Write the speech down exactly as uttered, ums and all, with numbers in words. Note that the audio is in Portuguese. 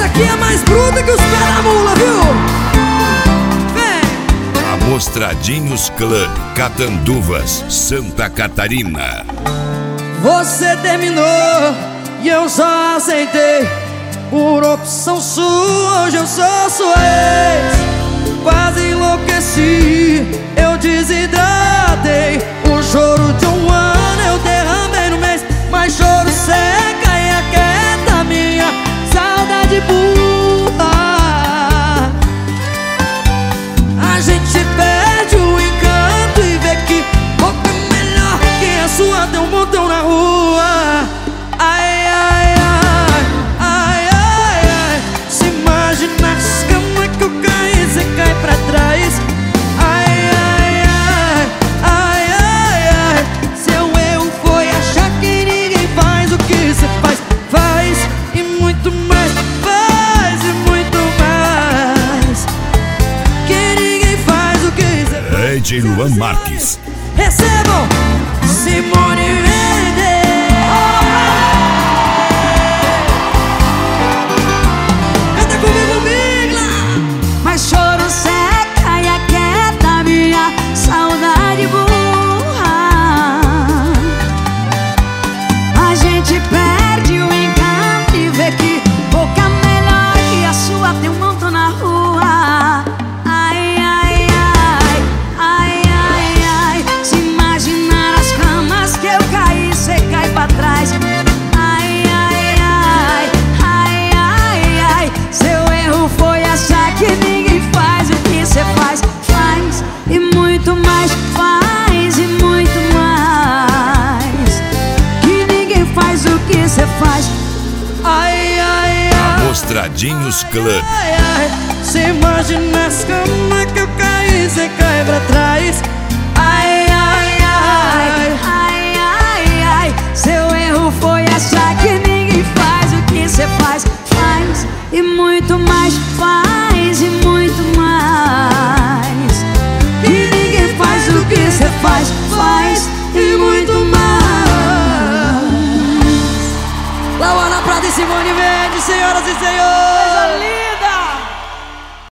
aqui é mais bruta que os pés da mula, viu? Vem! Amostradinhos Clã, Catanduvas, Santa Catarina. Você terminou e eu só aceitei. Por opção sua, hoje eu sou sua ex. Quase enlouqueci, eu desidratei. O choro de um ano eu derramei no mês. Mas choro seca e aquieta minha saudade burra. A gente perde o encanto e vê que boca melhor que a sua tem um montão na rua. Ai, ai, ai, ai, ai, ai. Se imagina as camas que eu caí, você cai pra trás. Ai, ai, ai, ai, ai, ai. Seu erro foi achar que ninguém faz o que você faz. Faz e muito mais, faz e muito mais. Que ninguém faz o que você faz. D J Luan Marques. Recebam Simone Mendes. Canta comigo, Migla. Mas choro seca e aquieta minha saudade burra. A gente perde o encanto e vê que boca melhor que a sua tem um montão na rua. Ai, ai, ai, ai, ai, ai. Se imaginar as camas que eu caí, cê cai pra trás. Ai, ai, ai, ai, ai, ai. Seu erro foi achar que ninguém faz o que cê faz. Faz e muito mais, faz e muito mais. Que ninguém faz o que cê faz. Ai, ai, ai. Amostradinhos Clã. Ai, ai, se imagina as camas que eu caí, cê cai pra trás. Ai, ai, ai, Ai, ai, ai. Seu erro foi achar que ninguém faz o que cê faz. Faz e muito mais, faz e muito mais. Que ninguém faz o que cê faz. Faz e muito mais. Lauana Prata e Simone Mendes, senhoras e senhores.